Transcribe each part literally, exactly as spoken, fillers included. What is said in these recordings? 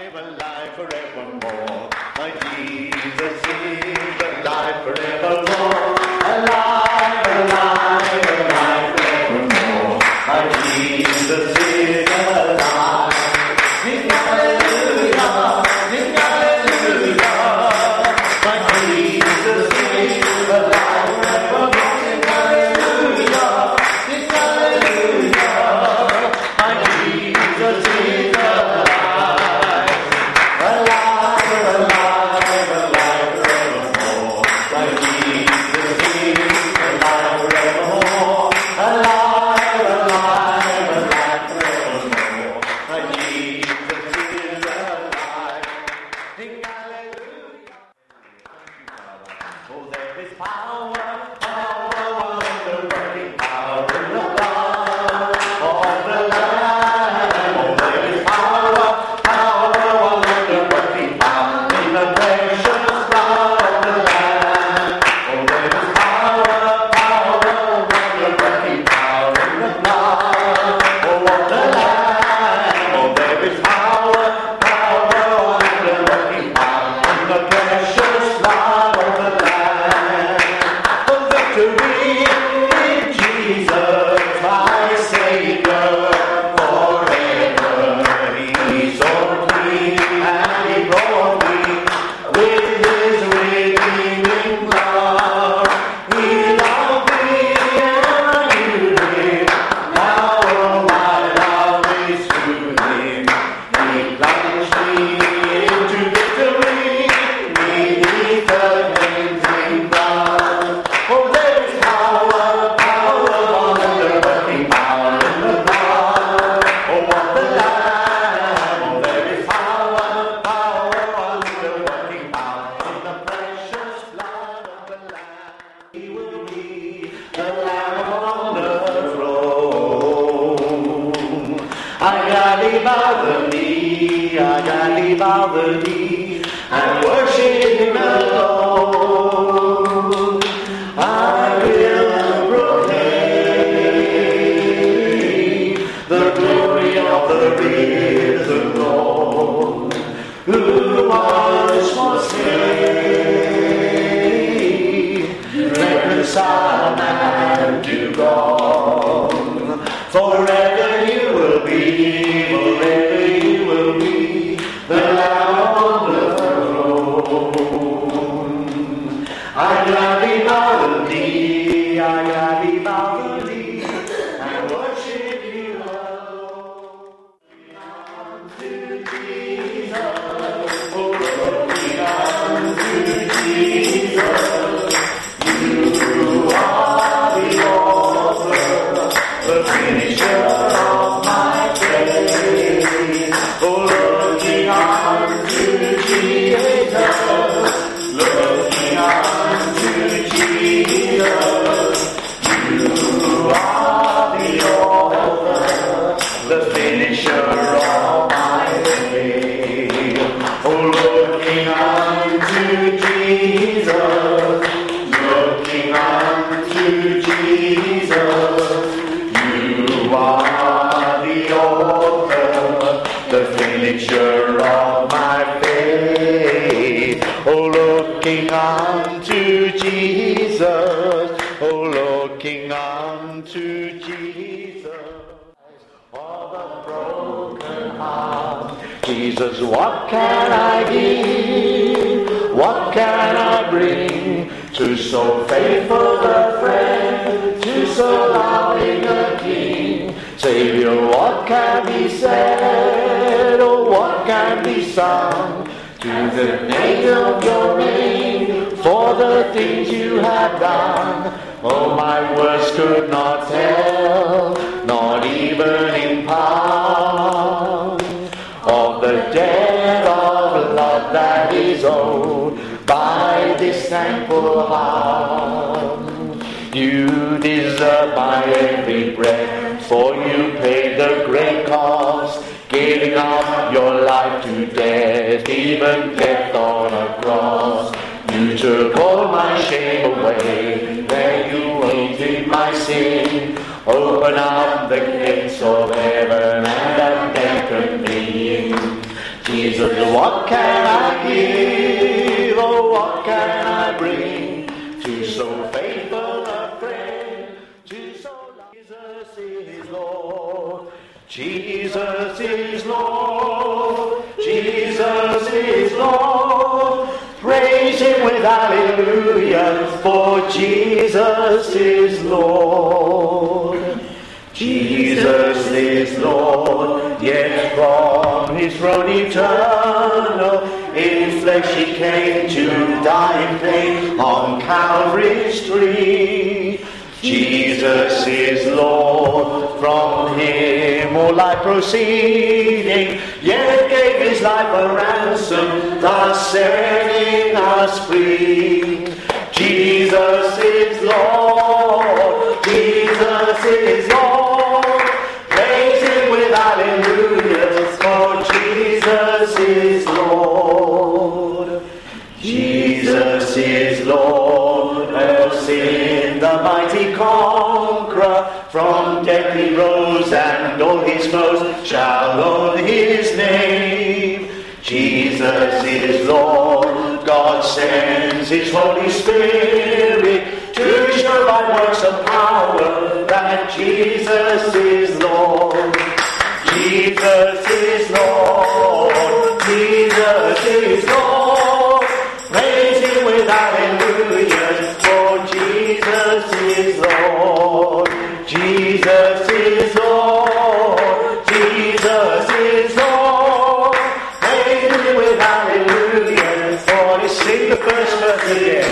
alive, alive forevermore. My Jesus is alive forevermore. Alive, alive, alive forevermore. My Jesus is alive. Sing hallelujah, sing hallelujah. My Jesus is alive forevermore. Sing hallelujah, sing hallelujah. My Jesus is alive. Alive, alive, alive forevermore. My Jesus is alive forevermore. Alive, alive, alive forevermore. My Jesus is alive. Sing hallelujah. Oh, there is power, power, wonder-working power in the blood of the Lamb. Oh, there is power, power, wonder-working power in the precious blood of the Lamb. Oh, there is power, power, wonder-working power in the blood oh, of the Lamb. Oh, there is power, power, wonder-working power in the precious blood of the Lamb. Oh, victory in Jesus, my Savior, forever. He sought me and He brought me with His redeeming love. He loved me and I knew Him. Now all my love is to Him. He plunged me into victory beneath the cleansing blood. Oh, there is power, power, wonder-working power in the blood oh, of the Lamb. Oh, there is power, power, wonder-working power in the precious blood of the Lamb. He will be the Lamb on the throne. I gotta bow the knee, I gotta bow the knee and worship Him alone. I will proclaim the glory of the risen Lord, who once was slain, reconcile man to God. Forever You will be, forever You will be the Lamb on the throne. I gladly bow the knee, I gladly bow the knee and worship You alone. Unto Jesus, oh, looking unto Jesus, You are the author, the finisher of my faith. Oh, looking unto Jesus, looking unto Jesus, You are the author, the finisher of my faith. Oh, looking unto Jesus, looking unto Jesus, You are the author, the finisher of my faith. Oh, looking unto Jesus, oh, looking unto Jesus. For the broken heart, Jesus, what can I give? What can I bring to so faithful a friend, to so loving a King? Savior, what can be said, or what can be sung to the name of Your name, for the things You have done? Oh, my words could not tell, not even in part, of the depth of love that is owed by this thankful heart. You deserve my every breath, for You paid the great cost, giving up Your life to death, even death on a cross. You took all my shame away, there You ended my sin. Open up the gates of heaven and have taken me in. Jesus, what can I give? Oh, what can I bring to so faithful a friend? To so Jesus is Lord. Jesus is Lord. Jesus is Lord. Praise him with hallelujah, for Jesus is Lord. Jesus is Lord, yet from his throne eternal, in flesh he came to die in pain on Calvary's tree. Jesus is Lord, from him all life proceeding, yet gave his life a ransom, thus setting us free. Jesus is Lord, Jesus is Lord, praise him with hallelujah, for Jesus is Lord. Jesus is Lord, of sin the mighty conqueror, from death he rose, and all his foes shall own his name. Jesus is Lord, God sends his Holy Spirit to show by works of power that Jesus is Lord. Jesus is Lord, Jesus is Lord, praise him with hallelujah, for Jesus is Lord. Jesus is Lord, Jesus is Lord, praise him with hallelujah, for let's sing the first verse again.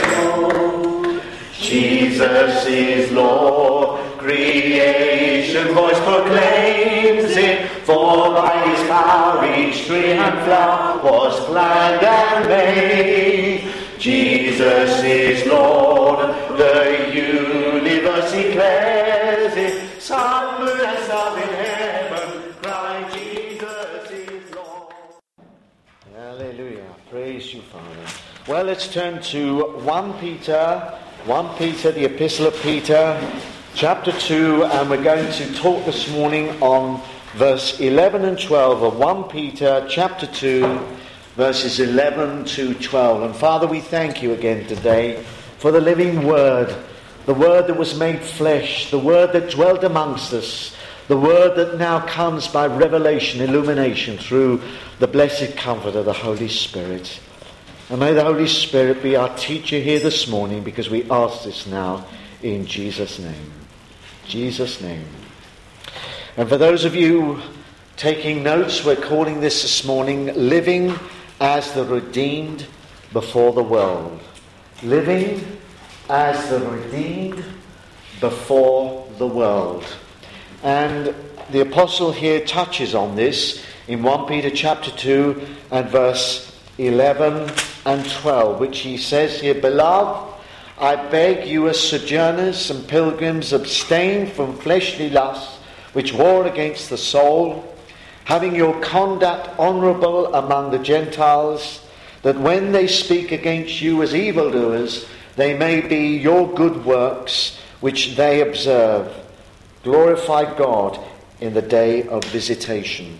Jesus is Lord, creation voice proclaims it, for by his power each tree and flower was planned and made. Jesus is Lord, the universe declares it, sun, moon and stars in heaven cry, Jesus is Lord. Hallelujah, praise you, Father. Well, let's turn to First Peter, First Peter, the Epistle of Peter, chapter two, and we're going to talk this morning on verse eleven and twelve of First Peter chapter two, verses eleven to twelve. And Father, we thank you again today for the living word, the word that was made flesh, the word that dwelt amongst us, the word that now comes by revelation, illumination through the blessed comfort of the Holy Spirit. And may the Holy Spirit be our teacher here this morning, because we ask this now in Jesus' name. Jesus' name. And for those of you taking notes, we're calling this this morning Living as the Redeemed Before the World. Living as the Redeemed Before the World. And the apostle here touches on this in First Peter chapter two and verse eleven and twelve, which he says here, Beloved, I beg you as sojourners and pilgrims, abstain from fleshly lusts which war against the soul, having your conduct honourable among the Gentiles, that when they speak against you as evildoers, they may be your good works which they observe. Glorify God in the day of visitation.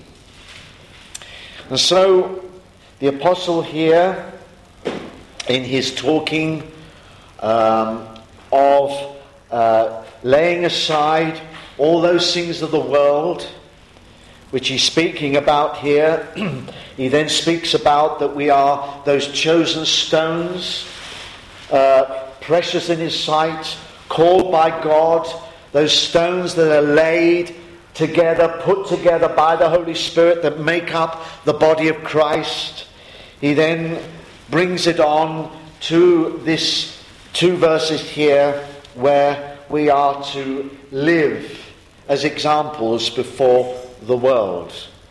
And so the apostle here, in his talking um, of uh, laying aside all those things of the world, which he's speaking about here, he then speaks about that we are those chosen stones, uh, precious in his sight, called by God, those stones that are laid together, put together by the Holy Spirit, that make up the body of Christ. He then brings it on to this two verses here where we are to live as examples before the world.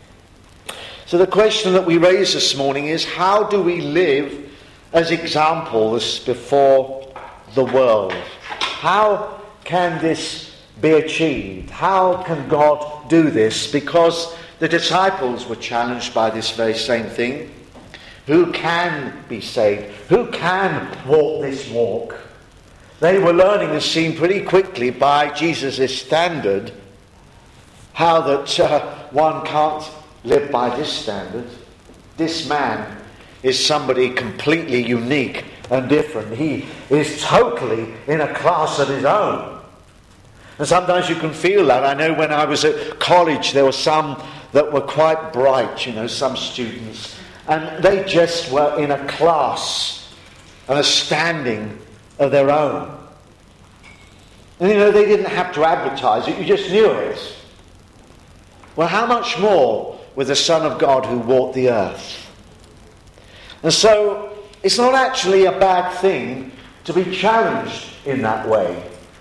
So the question that we raise this morning is, how do we live as examples before the world? How can this be achieved? How can God do this? Because the disciples were challenged by this very same thing. Who can be saved? Who can walk this walk? They were learning and seeing pretty quickly by Jesus' standard how that uh, one can't live by this standard. this man is somebody completely unique and different. He is totally in a class of his own. And sometimes you can feel that. I know when I was at college, there were some that were quite bright, you know, some students. And they just were in a class and a standing of their own. And you know, they didn't have to advertise it, you just knew it. Well, how much more with the Son of God who walked the earth? And so, it's not actually a bad thing to be challenged in that way.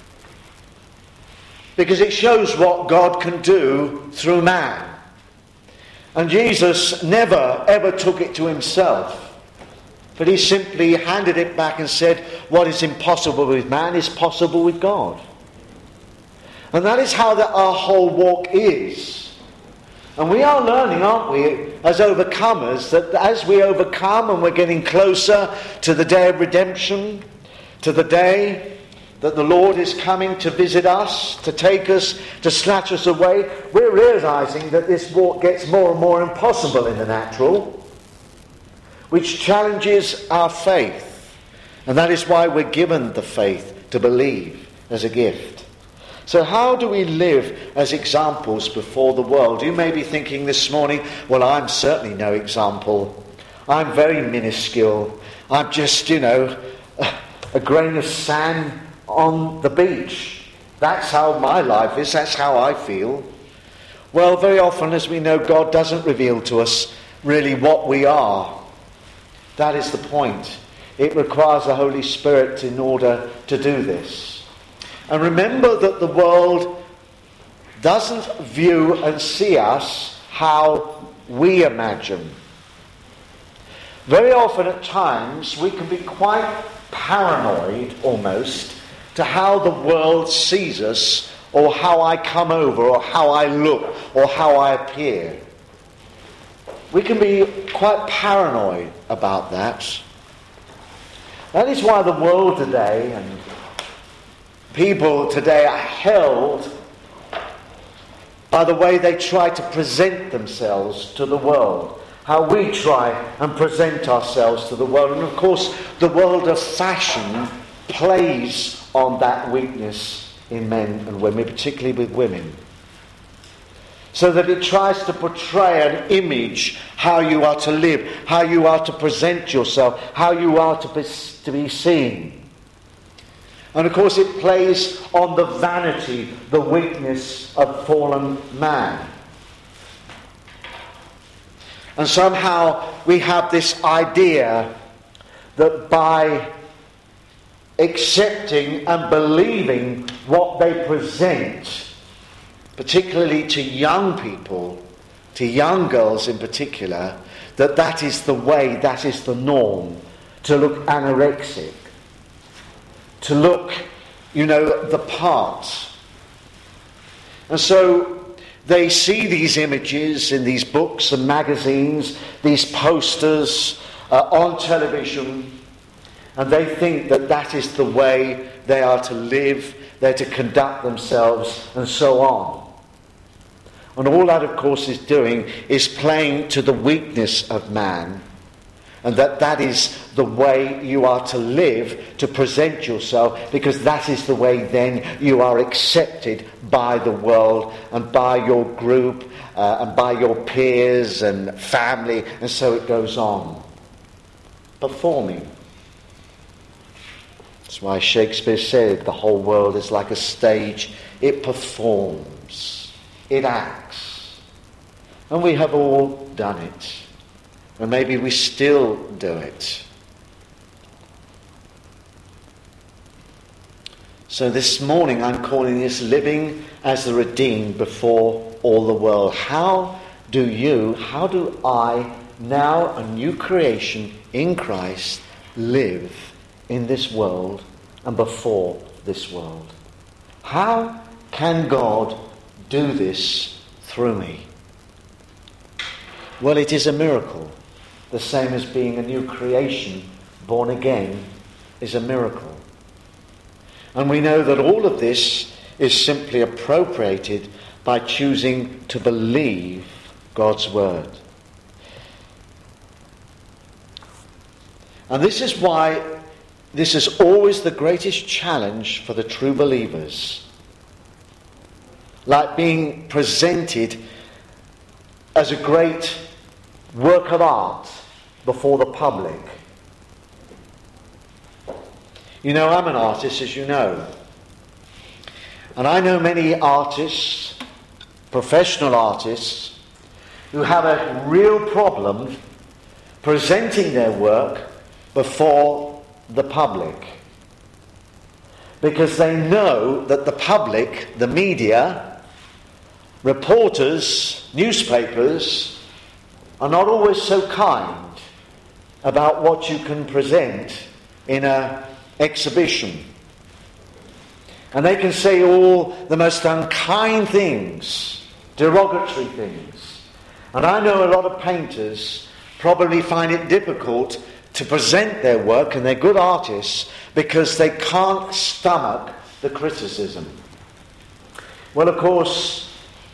Because it shows what God can do through man. And Jesus never, ever took it to himself. But he simply handed it back and said, what is impossible with man is possible with God. And that is how the, our whole walk is. And we are learning, aren't we, as overcomers, that as we overcome and we're getting closer to the day of redemption, to the day that the Lord is coming to visit us, to take us, to snatch us away, we're realizing that this walk gets more and more impossible in the natural, which challenges our faith. And that is why we're given the faith to believe as a gift. So how do we live as examples before the world? You may be thinking this morning, well, I'm certainly no example. I'm very minuscule. I'm just, you know, a grain of sand on the beach. That's how my life is. That's how I feel. Well, very often, as we know, God doesn't reveal to us really what we are. That is the point. It requires the Holy Spirit in order to do this. And remember that the world doesn't view and see us how we imagine. Very often at times we can be quite paranoid almost to how the world sees us, or how I come over, or how I look, or how I appear. We can be quite paranoid about that. That is why the world today and people today are held by the way they try to present themselves to the world. How we try and present ourselves to the world. And of course, the world of fashion plays on that weakness in men and women, particularly with women. So that it tries to portray an image, how you are to live, how you are to present yourself, how you are to be, to be seen. And of course it plays on the vanity, the weakness of fallen man. And somehow we have this idea that by accepting and believing what they present, particularly to young people, to young girls in particular, that that is the way, that is the norm, to look anorexic, to look, you know, the part. And so they see these images in these books and magazines, these posters uh, on television, and they think that that is the way they are to live, they're to conduct themselves, and so on. And all that, of course, is doing is playing to the weakness of man, and that that is the way you are to live, to present yourself, because that is the way then you are accepted by the world and by your group uh, and by your peers and family, and so it goes on. Performing. That's why Shakespeare said the whole world is like a stage. It performs. It acts. And we have all done it. And maybe we still do it. So this morning I'm calling this living as the redeemed before all the world. How do you, how do I, now a new creation in Christ, live in this world and before this world? How can God do this through me? Well, it is a miracle. The same as being a new creation, born again, is a miracle. And we know that all of this is simply appropriated by choosing to believe God's word. And this is why this is always the greatest challenge for the true believers. Like being presented as a great work of art before the public. You know, I'm an artist, as you know. And I know many artists, professional artists, who have a real problem presenting their work before the public. Because they know that the public, the media, reporters, newspapers, are not always so kind about what you can present in an exhibition. And they can say all the most unkind things, derogatory things. And I know a lot of painters probably find it difficult to present their work, and they're good artists, because they can't stomach the criticism. Well, of course,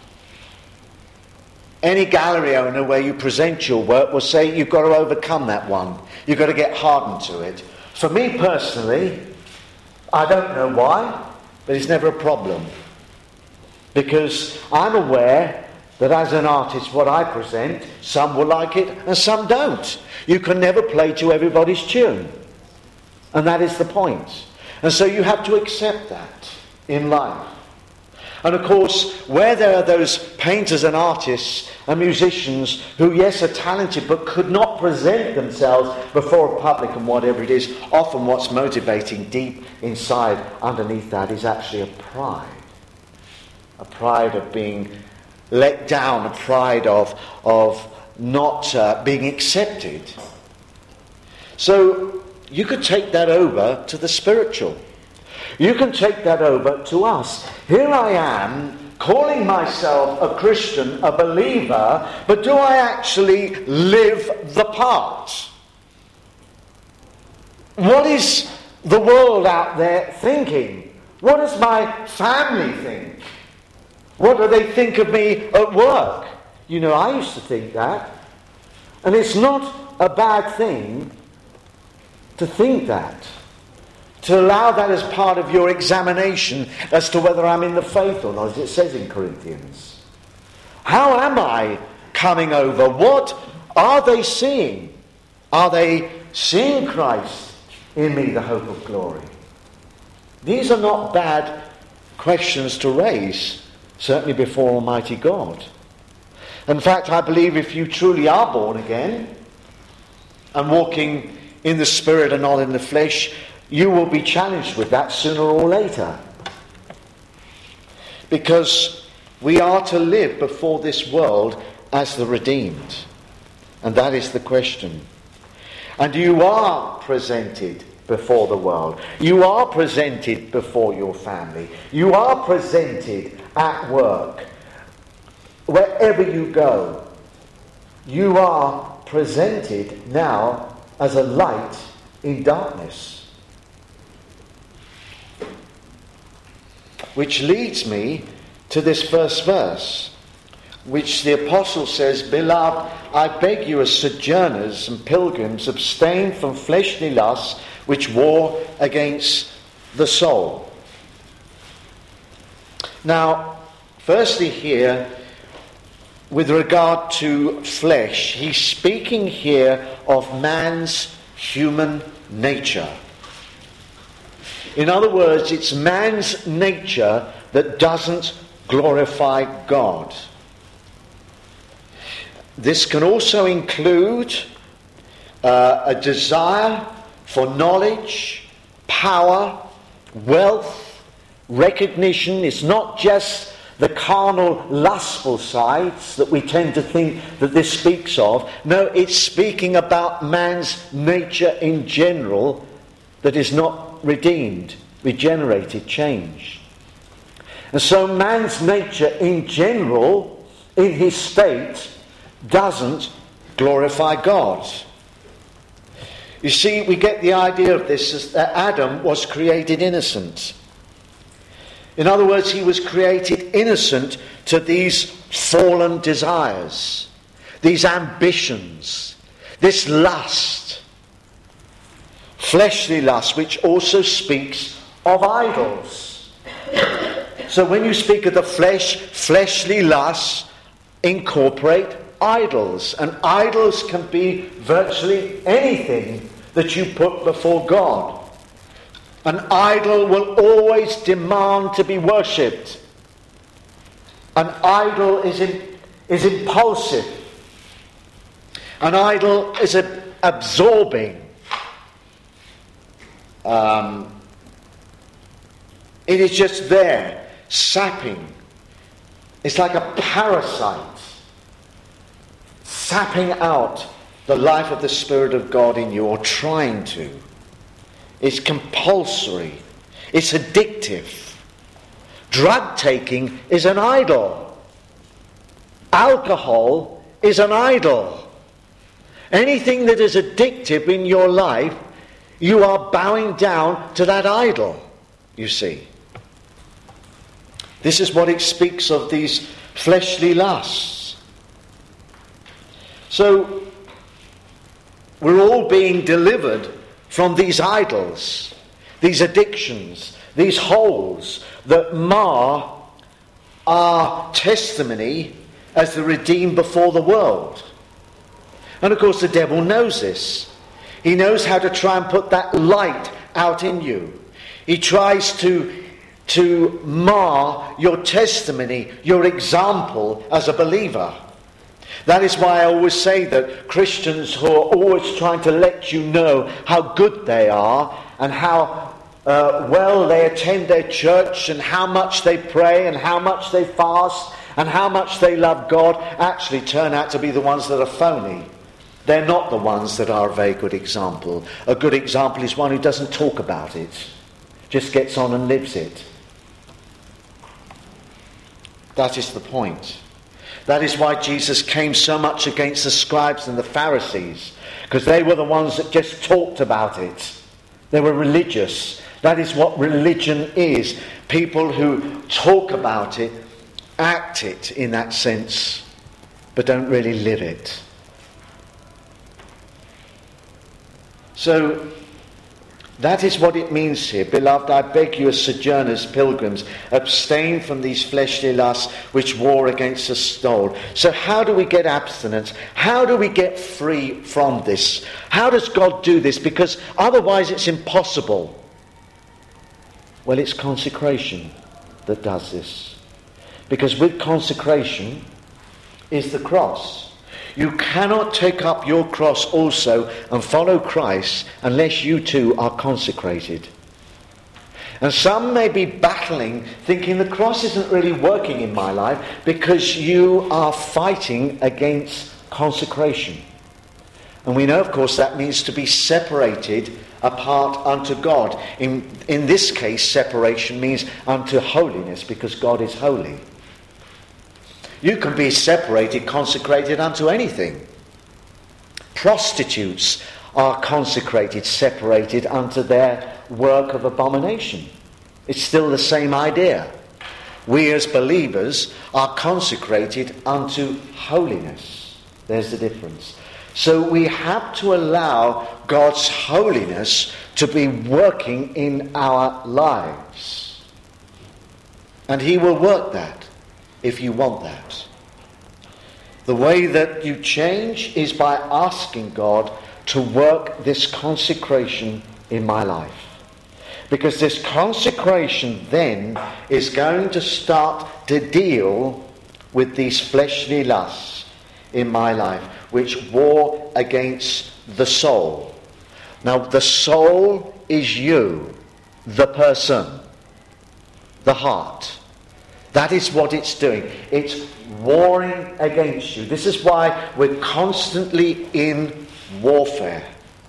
any gallery owner where you present your work will say you've got to overcome that one. You've got to get hardened to it. For me personally, I don't know why, but it's never a problem. Because I'm aware that as an artist, what I present, some will like it and some don't. You can never play to everybody's tune. And that is the point. And so you have to accept that in life. And of course, where there are those painters and artists and musicians who, yes, are talented but could not present themselves before a public and whatever it is, often what's motivating deep inside underneath that is actually a pride. A pride of being let down, a pride of, of not uh, being accepted. So you could take that over to the spiritual. You can take that over to us. Here I am, calling myself a Christian, a believer, but do I actually live the part? What is the world out there thinking? What does my family think? What do they think of me at work? You know, I used to think that. And it's not a bad thing to think that. To allow that as part of your examination as to whether I'm in the faith or not, as it says in Corinthians. How am I coming over? What are they seeing? Are they seeing Christ in me, the hope of glory? These are not bad questions to raise, certainly before Almighty God. In fact, I believe if you truly are born again and walking in the Spirit and not in the flesh, you will be challenged with that sooner or later. Because we are to live before this world as the redeemed. And that is the question. And you are presented before the world. You are presented before your family. You are presented at work. Wherever you go, you are presented now as a light in darkness. Which leads me to this first verse, which the apostle says, "Beloved, I beg you as sojourners and pilgrims, abstain from fleshly lusts which war against the soul." Now, firstly here, with regard to flesh, he's speaking here of man's human nature. In other words, it's man's nature that doesn't glorify God. This can also include uh, a desire for knowledge, power, wealth, recognition. It's not just the carnal, lustful sides that we tend to think that this speaks of. No, it's speaking about man's nature in general that is not redeemed, regenerated, changed. And so man's nature in general, in his state, doesn't glorify God. You see, we get the idea of this as that Adam was created innocent. In other words, he was created innocent to these fallen desires, these ambitions, this lust. fleshly lust, which also speaks of idols. So when you speak of the flesh, fleshly lusts incorporate idols. And idols can be virtually anything that you put before God. An idol will always demand to be worshipped. An idol is, in, is impulsive. An idol is a, absorbing. Um, it is just there, sapping. It's like a parasite, sapping out the life of the Spirit of God in you, or trying to. It's compulsory. It's addictive. Drug taking is an idol. Alcohol is an idol. Anything that is addictive in your life, you are bowing down to that idol, you see. This is what it speaks of, these fleshly lusts. So, we're all being delivered from these idols, these addictions, these holes that mar our testimony as the redeemed before the world. And of course the devil knows this. He knows how to try and put that light out in you. He tries to, to mar your testimony, your example as a believer. That is why I always say that Christians who are always trying to let you know how good they are and how uh, well they attend their church and how much they pray and how much they fast and how much they love God actually turn out to be the ones that are phony. They're not the ones that are a very good example. A good example is one who doesn't talk about it, just gets on and lives it. That is the point. That is why Jesus came so much against the scribes and the Pharisees, because they were the ones that just talked about it. They were religious. That is what religion is. People who talk about it, act it in that sense, but don't really live it. So, that is what it means here. Beloved, I beg you as sojourners, pilgrims, abstain from these fleshly lusts which war against the soul. So how do we get abstinence? How do we get free from this? How does God do this? Because otherwise it's impossible. Well, it's consecration that does this. Because with consecration is the cross. You cannot take up your cross also and follow Christ unless you too are consecrated. And some may be battling, thinking the cross isn't really working in my life because you are fighting against consecration. And we know, of course, that means to be separated apart unto God. In, in this case, separation means unto holiness, because God is holy. You can be separated, consecrated unto anything. Prostitutes are consecrated, separated unto their work of abomination. It's still the same idea. We as believers are consecrated unto holiness. There's the difference. So we have to allow God's holiness to be working in our lives. And He will work that. If you want that. The way that you change is by asking God to work this consecration in my life. Because this consecration then is going to start to deal with these fleshly lusts in my life, which war against the soul. Now, the soul is you, the person, the heart. That is what it's doing. It's warring against you. This is why we're constantly in warfare.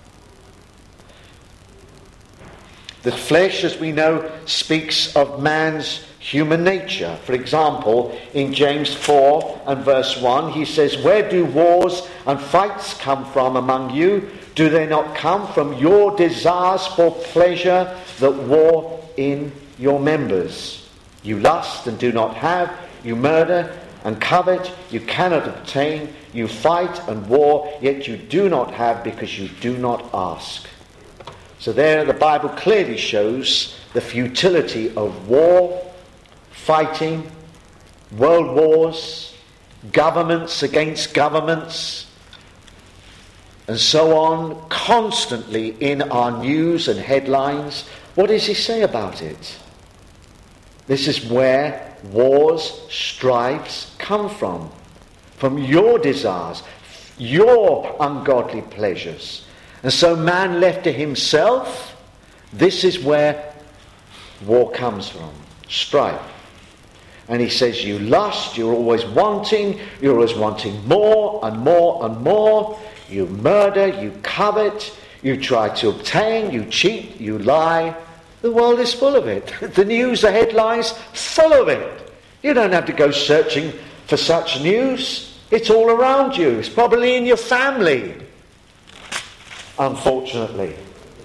The flesh, as we know, speaks of man's human nature. For example, in James four and verse one, he says, "Where do wars and fights come from among you? Do they not come from your desires for pleasure that war in your members? You lust and do not have, you murder and covet, you cannot obtain, you fight and war, yet you do not have because you do not ask." So there the Bible clearly shows the futility of war, fighting, world wars, governments against governments, and so on, constantly in our news and headlines. What does he say about it? This is where wars, strifes come from. From your desires, your ungodly pleasures. And so man left to himself, this is where war comes from. Strife. And he says you lust, you're always wanting, you're always wanting more and more and more. You murder, you covet, you try to obtain, you cheat, you lie. The world is full of it. The news, the headlines, full of it. You don't have to go searching for such news. It's all around you. It's probably in your family, unfortunately.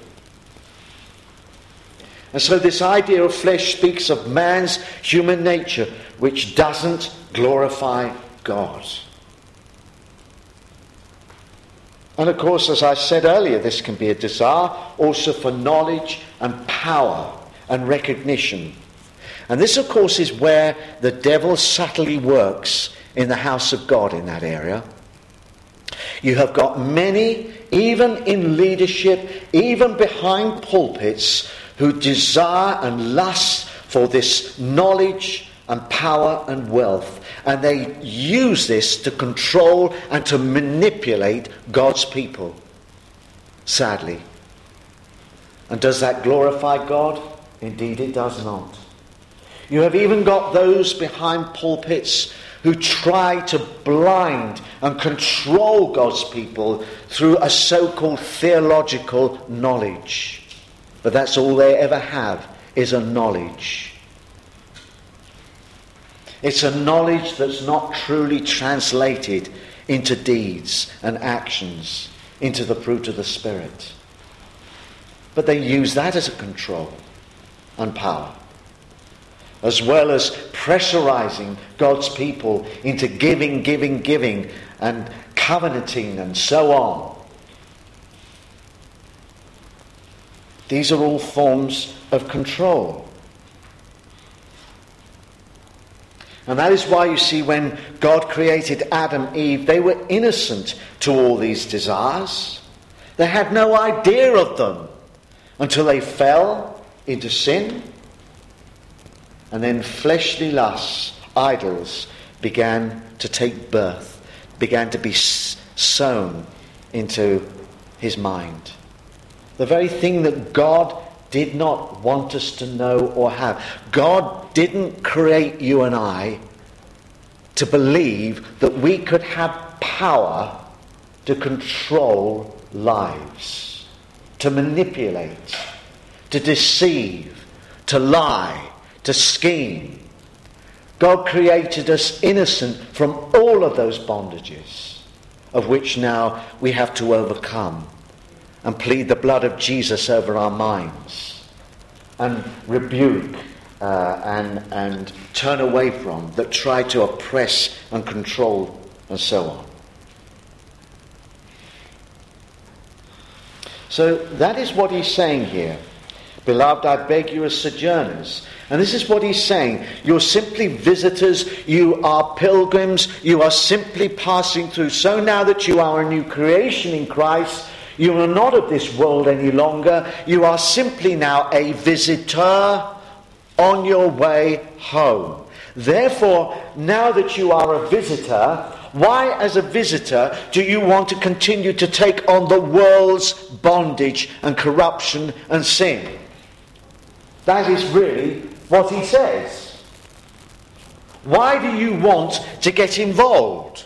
And so this idea of flesh speaks of man's human nature, which doesn't glorify God. And of course, as I said earlier, this can be a desire also for knowledge and power and recognition. And this, of course, is where the devil subtly works in the house of God in that area. You have got many, even in leadership, even behind pulpits, who desire and lust for this knowledge and power and wealth. And they use this to control and to manipulate God's people. Sadly. And does that glorify God? Indeed it does not. You have even got those behind pulpits who try to blind and control God's people through a so-called theological knowledge. But that's all they ever have, is a knowledge. It's a knowledge that's not truly translated into deeds and actions, into the fruit of the Spirit. But they use that as a control and power, as well as pressurizing God's people into giving, giving, giving, and covenanting and so on. These are all forms of control. And that is why you see when God created Adam and Eve, they were innocent to all these desires. They had no idea of them until they fell into sin. And then fleshly lusts, idols, began to take birth, began to be sown into his mind. The very thing that God did not want us to know or have. God didn't create you and I to believe that we could have power to control lives, to manipulate, to deceive, to lie, to scheme. God created us innocent from all of those bondages, of which now we have to overcome and plead the blood of Jesus over our minds and rebuke uh, and, and turn away from that try to oppress and control and so on. So that is what he's saying here. Beloved, I beg you as sojourners. And this is what he's saying. You're simply visitors. You are pilgrims. You are simply passing through. So now that you are a new creation in Christ, you are not of this world any longer. You are simply now a visitor on your way home. Therefore, now that you are a visitor, why as a visitor do you want to continue to take on the world's bondage and corruption and sin? That is really what he says. Why do you want to get involved?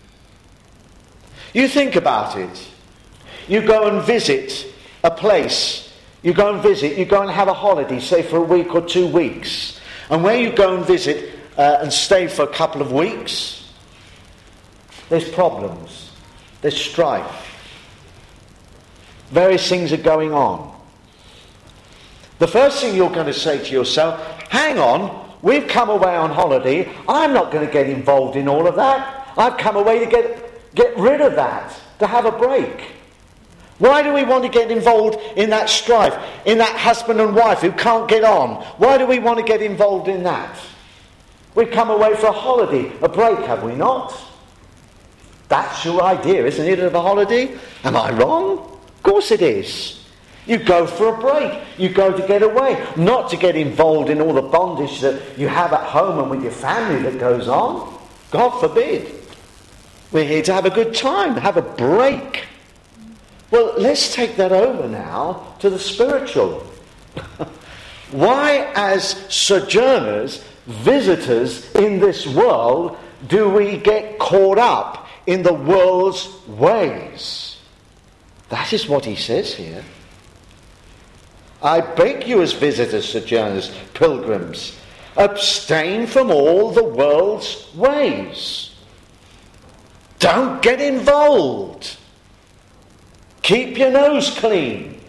You think about it. You go and visit a place. You go and visit, you go and have a holiday, say for a week or two weeks. And where you go and visit uh, and stay for a couple of weeks, there's problems. There's strife. Various things are going on. The first thing you're going to say to yourself, hang on, we've come away on holiday. I'm not going to get involved in all of that. I've come away to get, get rid of that, to have a break. Why do we want to get involved in that strife, in that husband and wife who can't get on? Why do we want to get involved in that? We've come away for a holiday, a break, have we not? That's your idea, isn't it, of a holiday? Am I wrong? Of course it is. You go for a break. You go to get away, not to get involved in all the bondage that you have at home and with your family that goes on. God forbid. We're here to have a good time, have a break. Well, let's take that over now to the spiritual. Why, as sojourners, visitors in this world, do we get caught up in the world's ways? That is what he says here. I beg you as visitors, sojourners, pilgrims, abstain from all the world's ways. Don't get involved. Keep your nose clean.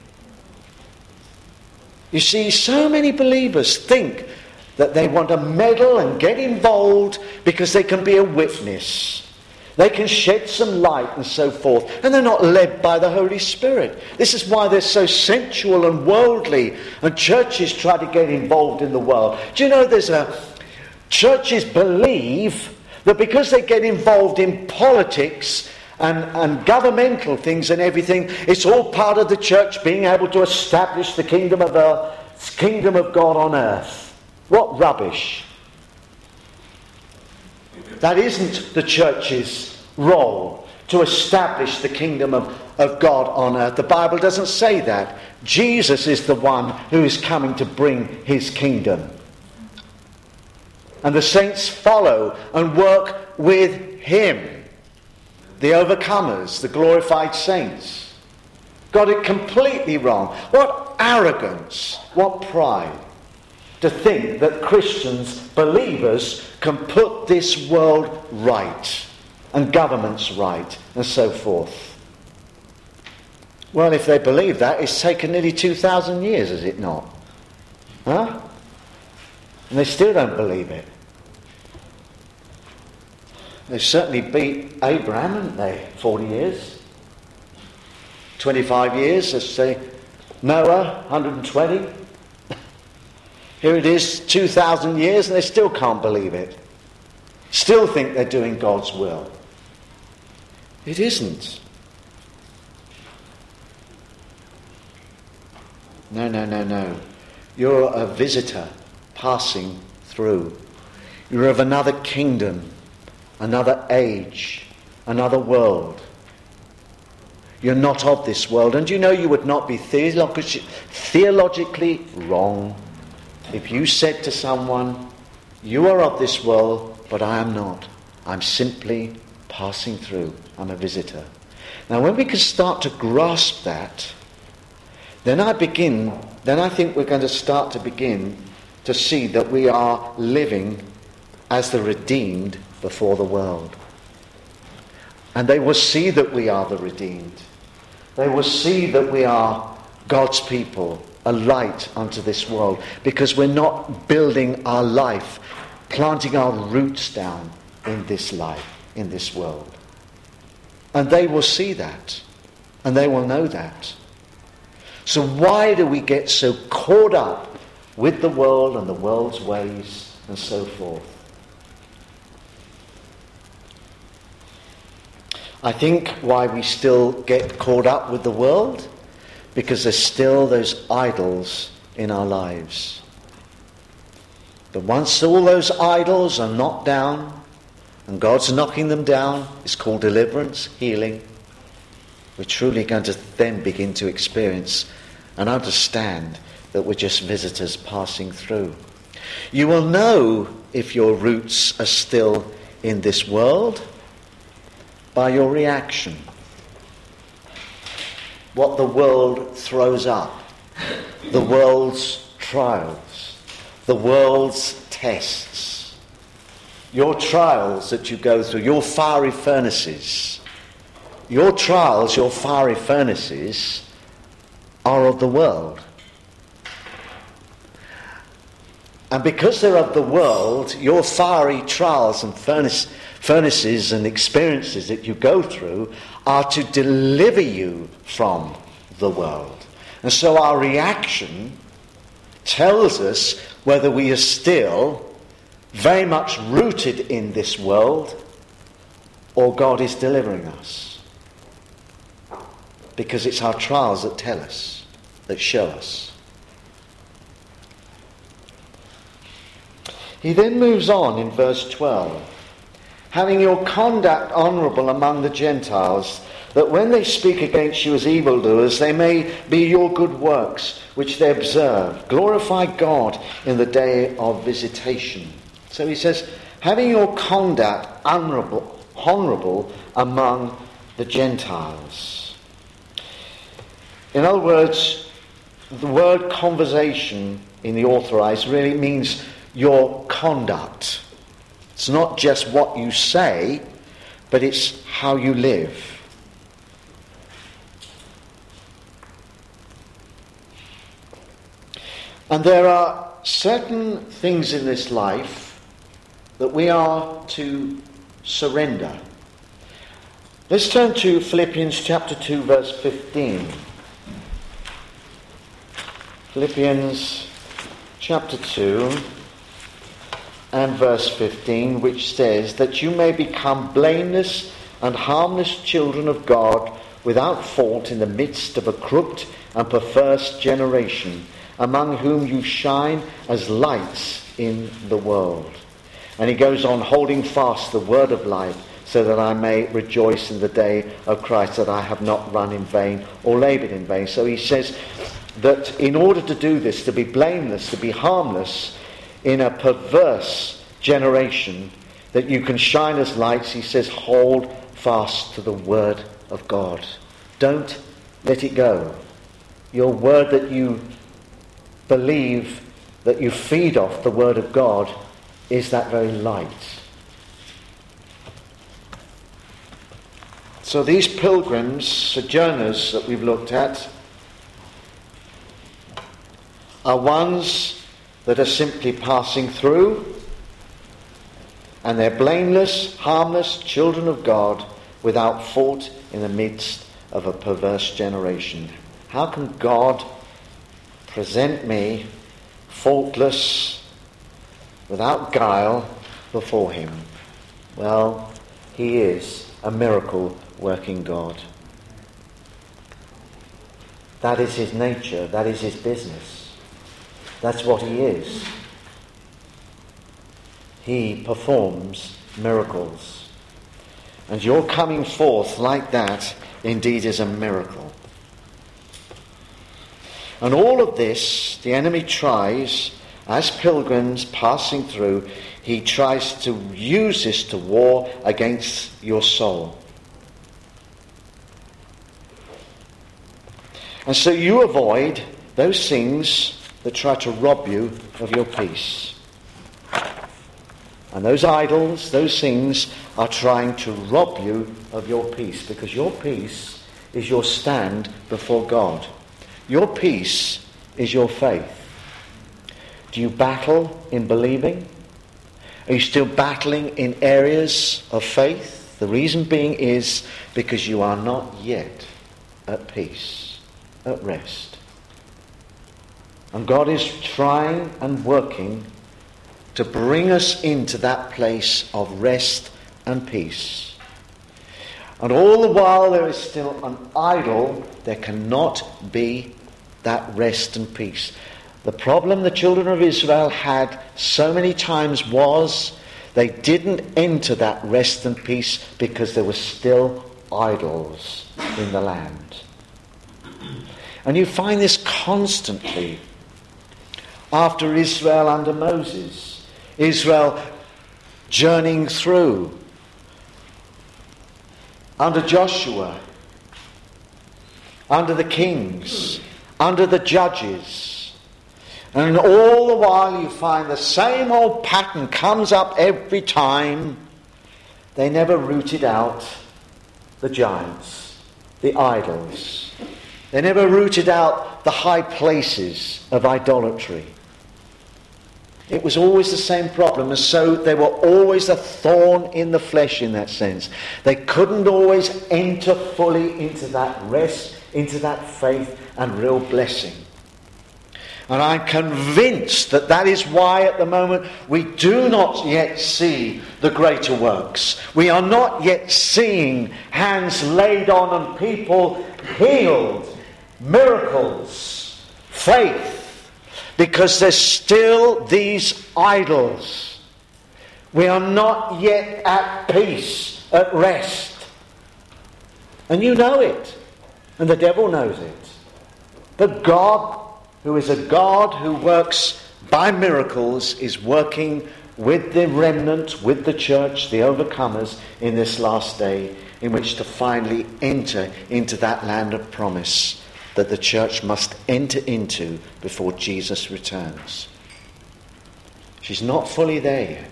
You see, so many believers think that they want to meddle and get involved because they can be a witness. They can shed some light and so forth. And they're not led by the Holy Spirit. This is why they're so sensual and worldly. And churches try to get involved in the world. Do you know there's a... Churches believe that because they get involved in politics and, and governmental things and everything, it's all part of the church being able to establish the kingdom of the kingdom of God on earth. What rubbish. That isn't the church's role, to establish the kingdom of, of God on earth. The Bible doesn't say that. Jesus is the one who is coming to bring his kingdom. And the saints follow and work with him. The overcomers, the glorified saints. Got it completely wrong. What arrogance, what pride. To think that Christians, believers, can put this world right and governments right and so forth. Well, if they believe that, it's taken nearly two thousand years, is it not? Huh? And they still don't believe it. They've certainly beat Abraham, haven't they? forty years. twenty-five years, let's say. Noah, one hundred twenty. Here it is, two thousand years, and they still can't believe it. Still think they're doing God's will. It isn't. No, no, no, no. You're a visitor passing through. You're of another kingdom, another age, another world. You're not of this world. And you know you would not be theolog- theologically wrong if you said to someone, you are of this world, but I am not. I'm simply passing through. I'm a visitor. Now when we can start to grasp that, then I begin, then I think we're going to start to begin to see that we are living as the redeemed before the world. And they will see that we are the redeemed. They will see that we are God's people, a light unto this world, because we're not building our life, planting our roots down in this life, in this world. And they will see that, and they will know that. So why do we get so caught up with the world and the world's ways and so forth? I think why we still get caught up with the world, because there's still those idols in our lives. But once all those idols are knocked down, and God's knocking them down, it's called deliverance, healing, we're truly going to then begin to experience and understand that we're just visitors passing through. You will know if your roots are still in this world by your reaction. What the world throws up, the world's trials, the world's tests, your trials that you go through, your fiery furnaces, your trials, your fiery furnaces are of the world. And because they're of the world, your fiery trials and furnace, furnaces and experiences that you go through are to deliver you from the world. And so our reaction tells us whether we are still very much rooted in this world or God is delivering us. Because it's our trials that tell us, that show us. He then moves on in verse twelve. Having your conduct honourable among the Gentiles, that when they speak against you as evildoers, they may be your good works, which they observe. Glorify God in the day of visitation. So he says, having your conduct honourable, honourable among the Gentiles. In other words, the word conversation in the Authorized really means your conduct. It's not just what you say, but it's how you live. And there are certain things in this life that we are to surrender. Let's turn to Philippians chapter two, verse fifteen. Philippians chapter two and verse fifteen, which says that you may become blameless and harmless children of God, without fault in the midst of a corrupt and perverse generation, among whom you shine as lights in the world. And he goes on, holding fast the word of life, so that I may rejoice in the day of Christ, that I have not run in vain or laboured in vain. So he says that in order to do this, to be blameless, to be harmless in a perverse generation, that you can shine as lights, he says, hold fast to the word of God. Don't let it go. Your word that you believe, that you feed off, the word of God, is that very light. So these pilgrims, sojourners that we've looked at, are ones that are simply passing through, and they're blameless, harmless children of God, without fault in the midst of a perverse generation. How can God present me faultless, without guile, before him? Well, he is a miracle working God. That is his nature, that is his business. That's what he is. He performs miracles. And your coming forth like that indeed is a miracle. And all of this, the enemy tries, as pilgrims passing through, he tries to use this to war against your soul. And so you avoid those things that try to rob you of your peace. And those idols, those things are trying to rob you of your peace, because your peace is your stand before God. Your peace is your faith. Do you battle in believing? Are you still battling in areas of faith? The reason being is because you are not yet at peace, at rest. And God is trying and working to bring us into that place of rest and peace. And all the while there is still an idol, there cannot be that rest and peace. The problem the children of Israel had so many times was they didn't enter that rest and peace because there were still idols in the land. And you find this constantly after Israel under Moses. Israel journeying through under Joshua, under the kings, under the judges. And all the while you find the same old pattern comes up every time. They never rooted out the giants, the idols. They never rooted out the high places of idolatry. It was always the same problem, and so they were always a thorn in the flesh in that sense. They couldn't always enter fully into that rest, into that faith and real blessing. And I'm convinced that that is why at the moment we do not yet see the greater works. We are not yet seeing hands laid on and people healed, miracles, faith. Because there's still these idols. We are not yet at peace, at rest. And you know it. And the devil knows it. But God, who is a God who works by miracles, is working with the remnant, with the church, the overcomers, in this last day, in which to finally enter into that land of promise that the church must enter into before Jesus returns. She's not fully there yet,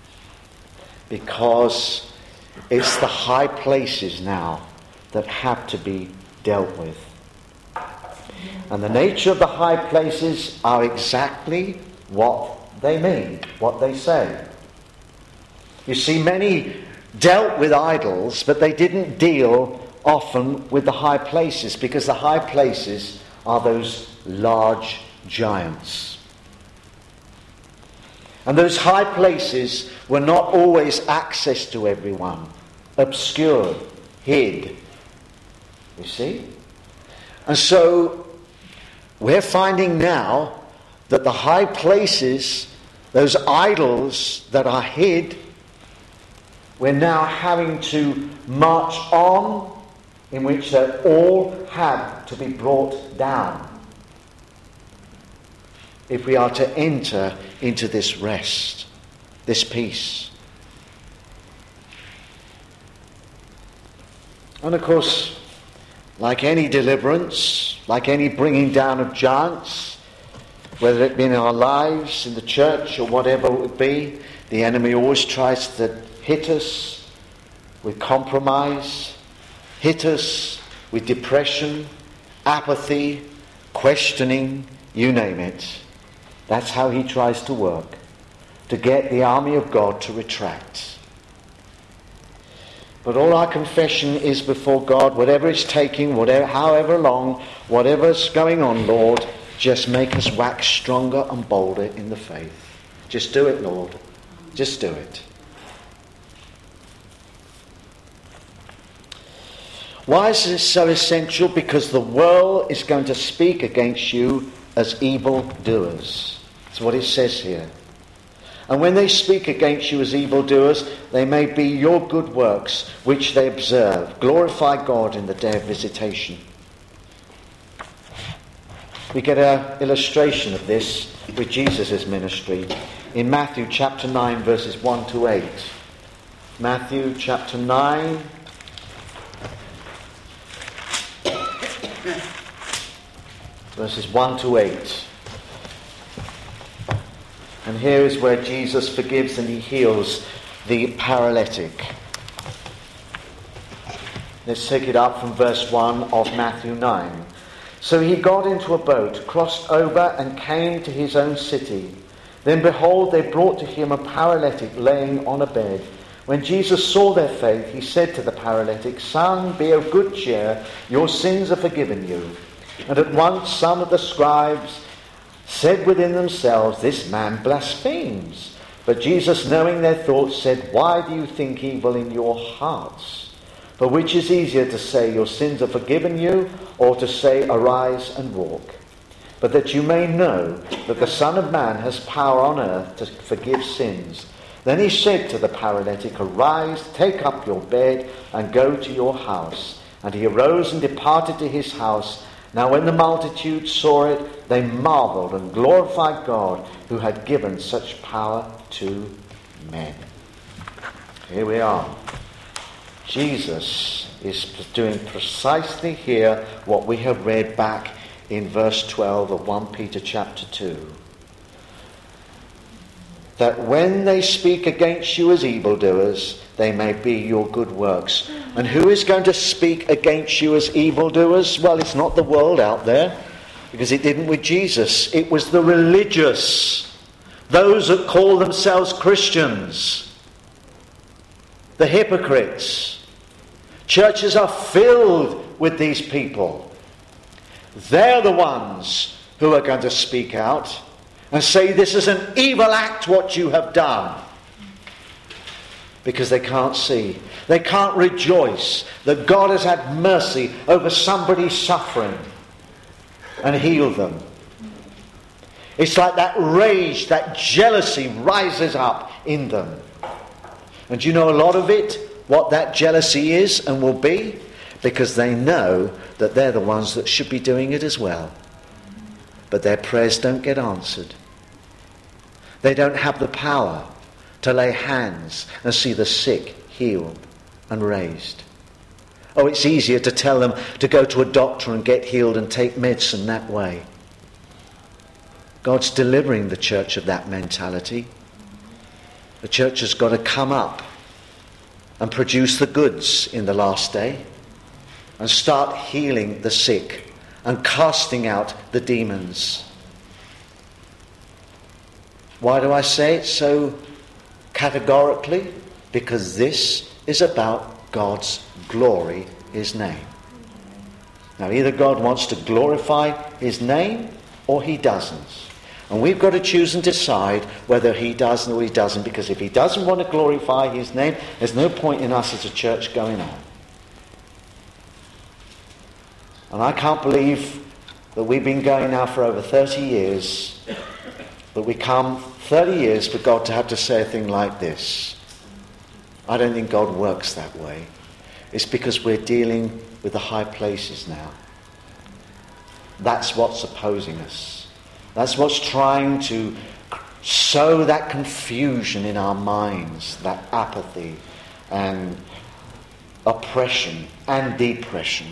because it's the high places now that have to be dealt with. And the nature of the high places are exactly what they mean, what they say. You see, many dealt with idols, but they didn't deal often with the high places, because the high places are those large giants. And those high places were not always access to everyone, obscured, hid. You see? And so we're finding now that the high places, those idols that are hid, we're now having to march on, in which they all have to be brought down if we are to enter into this rest, this peace. And of course, like any deliverance, like any bringing down of giants, whether it be in our lives, in the church, or whatever it would be, the enemy always tries to hit us with compromise, hit us with depression, apathy, questioning, you name it. That's how he tries to work, to get the army of God to retract. But all our confession is before God, whatever it's taking, whatever, however long, whatever's going on, Lord, just make us wax stronger and bolder in the faith. Just do it, Lord. Just do it. Why is this so essential? Because the world is going to speak against you as evildoers. That's what it says here. And when they speak against you as evildoers, they may be your good works which they observe. Glorify God in the day of visitation. We get an illustration of this with Jesus' ministry in Matthew chapter nine, verses one to eight. Matthew chapter nine, verses one to eight. And here is where Jesus forgives and he heals the paralytic. Let's take it up from verse one of Matthew nine. So he got into a boat, crossed over, and came to his own city. Then behold, they brought to him a paralytic laying on a bed. When Jesus saw their faith, he said to the paralytic, Son, be of good cheer, your sins are forgiven you. And at once some of the scribes said within themselves, This man blasphemes. But Jesus, knowing their thoughts, said, Why do you think evil in your hearts? For which is easier to say, Your sins are forgiven you, or to say, Arise and walk? But that you may know that the Son of Man has power on earth to forgive sins. Then he said to the paralytic, Arise, take up your bed, and go to your house. And he arose and departed to his house. Now when the multitude saw it, they marveled and glorified God, who had given such power to men. Here we are. Jesus is doing precisely here what we have read back in verse twelve of First Peter chapter two. That when they speak against you as evildoers, they may be your good works. And who is going to speak against you as evildoers? Well, it's not the world out there, because it didn't with Jesus. It was the religious, those that call themselves Christians, the hypocrites. Churches are filled with these people. They're the ones who are going to speak out and say, this is an evil act what you have done. Because they can't see. They can't rejoice that God has had mercy over somebody suffering and healed them. It's like that rage, that jealousy rises up in them. And do you know a lot of it, what that jealousy is and will be? Because they know that they're the ones that should be doing it as well. But their prayers don't get answered. They don't have the power to lay hands and see the sick healed and raised. Oh, it's easier to tell them to go to a doctor and get healed and take medicine that way. God's delivering the church of that mentality. The church has got to come up and produce the goods in the last day and start healing the sick and casting out the demons. Why do I say it so categorically? Because this is about God's glory, his name. Now, either God wants to glorify his name or he doesn't. And we've got to choose and decide whether he does or he doesn't, because if he doesn't want to glorify his name, there's no point in us as a church going on. And I can't believe that we've been going now for over thirty years, that we come thirty years for God to have to say a thing like this. I don't think God works that way. It's because we're dealing with the high places now. That's what's opposing us. That's what's trying to sow that confusion in our minds, that apathy and oppression and depression.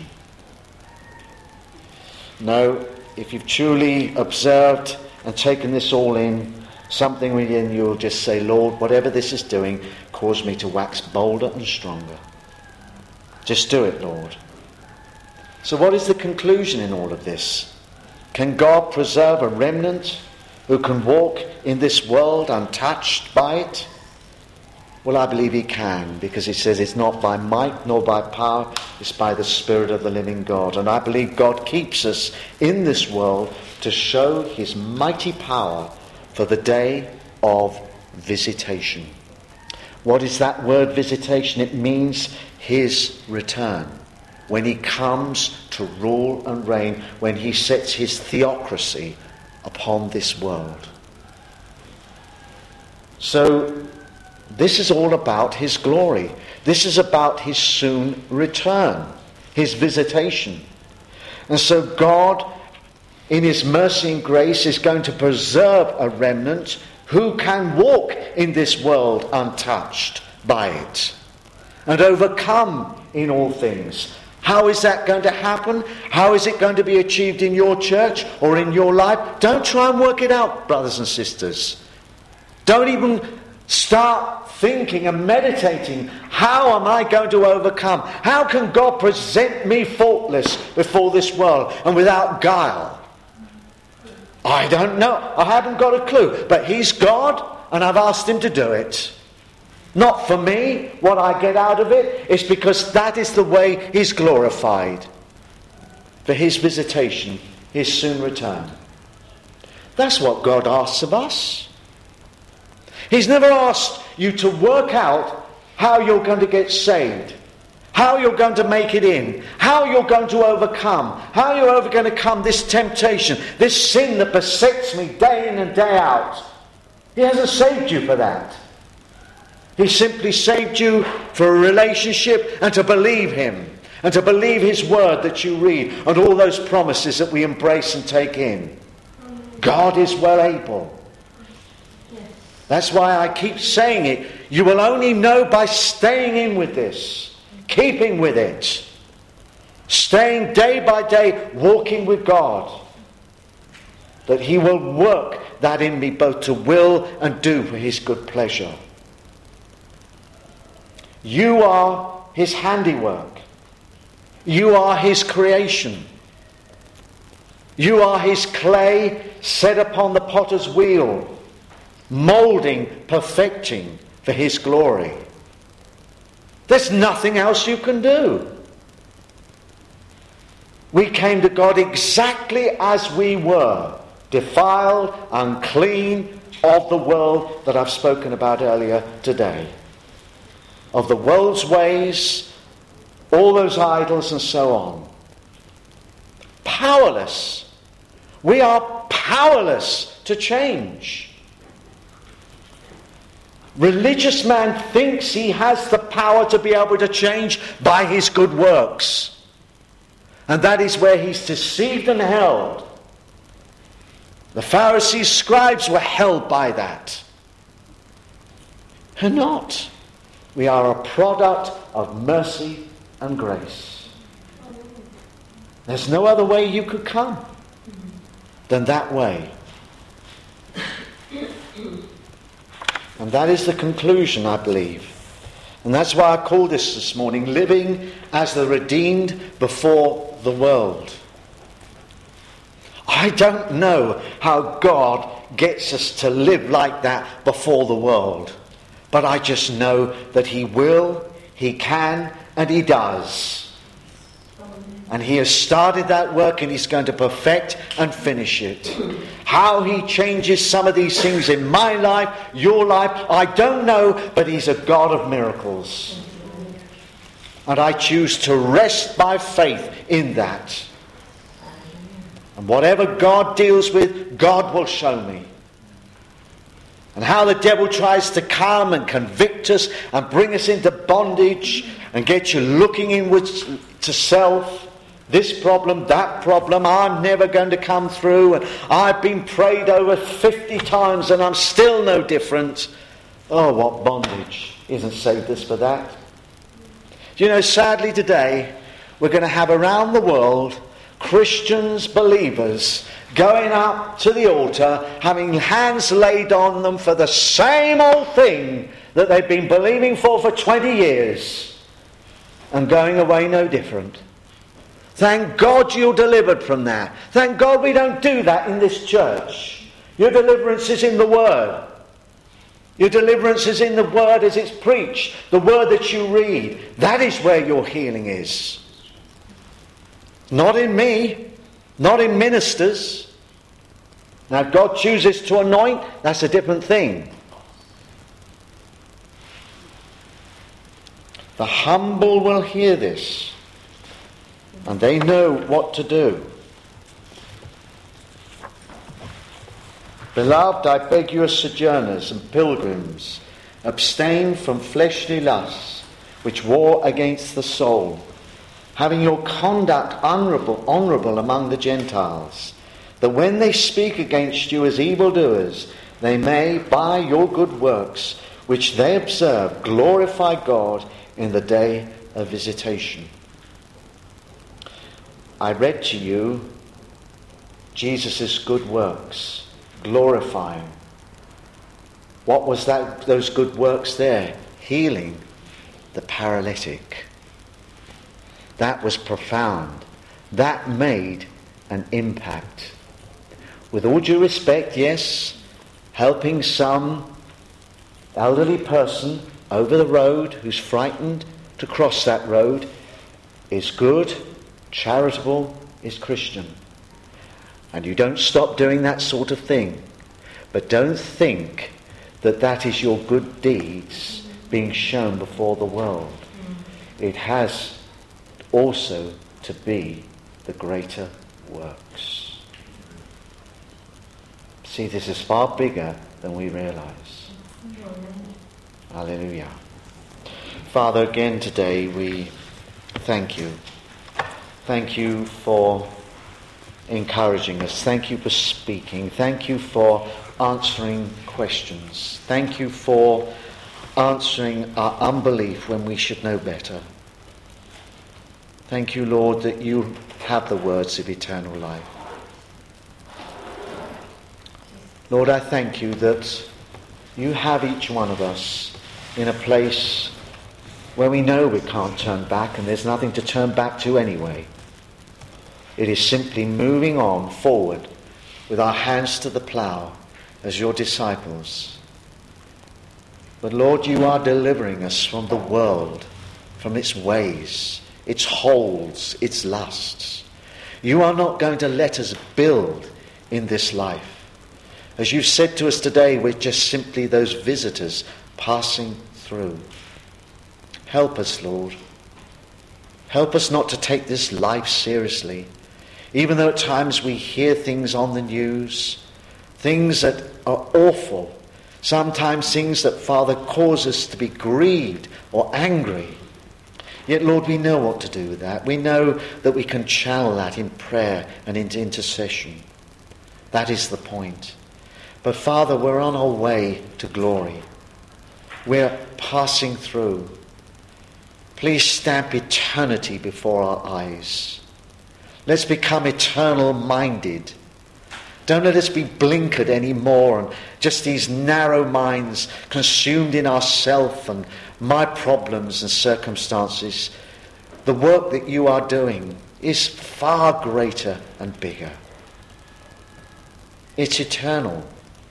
No, if you've truly observed and taken this all in, something within you will just say, Lord, whatever this is doing, cause me to wax bolder and stronger. Just do it, Lord. So what is the conclusion in all of this? Can God preserve a remnant who can walk in this world untouched by it? Well, I believe he can, because he says it's not by might nor by power, it's by the Spirit of the living God. And I believe God keeps us in this world to show his mighty power for the day of visitation. What is that word visitation? It means his return. When he comes to rule and reign, when he sets his theocracy upon this world. So this is all about his glory. This is about his soon return, his visitation. And so God, in his mercy and grace, is going to preserve a remnant who can walk in this world untouched by it and overcome in all things. How is that going to happen? How is it going to be achieved in your church or in your life? Don't try and work it out, brothers and sisters. Don't even start thinking and meditating, how am I going to overcome? How can God present me faultless before this world and without guile? I don't know. I haven't got a clue. But he's God and I've asked him to do it. Not for me, what I get out of it. It's because that is the way he's glorified. For his visitation, his soon return. That's what God asks of us. He's never asked you to work out how you're going to get saved, how you're going to make it in, how you're going to overcome, how you're ever going to come this temptation, this sin that besets me day in and day out. He hasn't saved you for that. He simply saved you for a relationship and to believe him and to believe his word that you read and all those promises that we embrace and take in. God is well able. That's why I keep saying it. You will only know by staying in with this, keeping with it, staying day by day, walking with God, that he will work that in me both to will and do for his good pleasure. You are his handiwork. You are his creation. You are his clay set upon the potter's wheel. moulding, perfecting for his glory. There's nothing else you can do. We came to God exactly as we were, defiled, unclean, of the world that I've spoken about earlier today. Of the world's ways, all those idols and so on. Powerless. We are powerless to change. Religious man thinks he has the power to be able to change by his good works. And that is where he's deceived and held. The Pharisees, scribes were held by that. We're not. We are a product of mercy and grace. There's no other way you could come than that way. And that is the conclusion, I believe. And that's why I call this this morning, living as the redeemed before the world. I don't know how God gets us to live like that before the world. But I just know that he will, he can, and he does. And he has started that work and he's going to perfect and finish it. How he changes some of these things in my life, your life, I don't know, but he's a God of miracles. And I choose to rest by faith in that. And whatever God deals with, God will show me. And how the devil tries to come and convict us and bring us into bondage and get you looking inwards to self. This problem, that problem, I'm never going to come through, and I've been prayed over fifty times and I'm still no different. Oh, what bondage. Isn't saved us for that. Do you know, sadly today, we're going to have around the world Christians, believers, going up to the altar, having hands laid on them for the same old thing that they've been believing for for twenty years, and going away no different. Thank God you're delivered from that. Thank God we don't do that in this church. Your deliverance is in the Word. Your deliverance is in the Word as it's preached. The Word that you read. That is where your healing is. Not in me. Not in ministers. Now if God chooses to anoint, that's a different thing. The humble will hear this. And they know what to do. Beloved, I beg you as sojourners and pilgrims, abstain from fleshly lusts which war against the soul, having your conduct honourable, honourable among the Gentiles, that when they speak against you as evildoers, they may, by your good works, which they observe, glorify God in the day of visitation. I read to you Jesus' good works, glorifying. What was that? Those good works there? Healing the paralytic. That was profound. That made an impact. With all due respect, yes, helping some elderly person over the road who's frightened to cross that road is good. Charitable is Christian. And you don't stop doing that sort of thing. But don't think that that is your good deeds being shown before the world. It has also to be the greater works. See, this is far bigger than we realize. Hallelujah. Father, again today we thank you. Thank you for encouraging us. Thank you for speaking. Thank you for answering questions. Thank you for answering our unbelief when we should know better. Thank you, Lord, that you have the words of eternal life. Lord, I thank you that you have each one of us in a place where we know we can't turn back, and there's nothing to turn back to anyway. It is simply moving on forward with our hands to the plough as your disciples. But Lord, you are delivering us from the world, from its ways, its holds, its lusts. You are not going to let us build in this life. As you've said to us today, we're just simply those visitors passing through. Help us, Lord. Help us not to take this life seriously, even though at times we hear things on the news, things that are awful, sometimes things that, Father, cause us to be grieved or angry. Yet, Lord, we know what to do with that. We know that we can channel that in prayer and into intercession. That is the point. But, Father, we're on our way to glory. We're passing through. Please stamp eternity before our eyes. Let's become eternal-minded. Don't let us be blinkered anymore and just these narrow minds consumed in ourself and my problems and circumstances. The work that you are doing is far greater and bigger. It's eternal.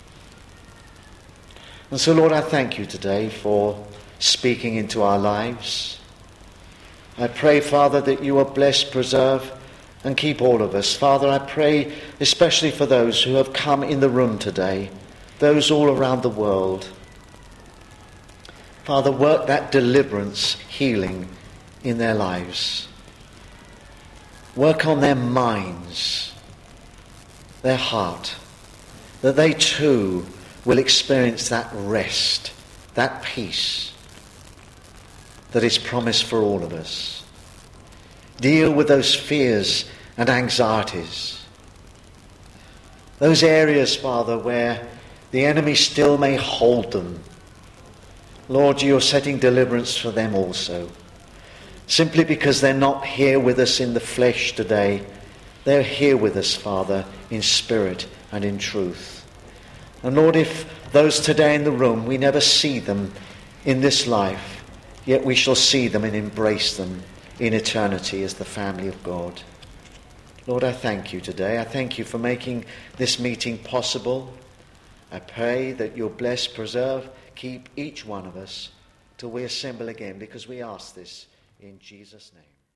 And so, Lord, I thank you today for speaking into our lives. I pray, Father, that you will bless, preserve, and keep all of us. Father, I pray especially for those who have come in the room today, those all around the world. Father, work that deliverance, healing in their lives. Work on their minds, their heart, that they too will experience that rest, that peace that is promised for all of us. Deal with those fears and anxieties. Those areas, Father, where the enemy still may hold them. Lord, you're setting deliverance for them also. Simply because they're not here with us in the flesh today, they're here with us, Father, in spirit and in truth. And Lord, if those today in the room, we never see them in this life, yet we shall see them and embrace them in eternity as the family of God. Lord, I thank you today. I thank you for making this meeting possible. I pray that you'll bless, preserve, keep each one of us till we assemble again, because we ask this in Jesus' name.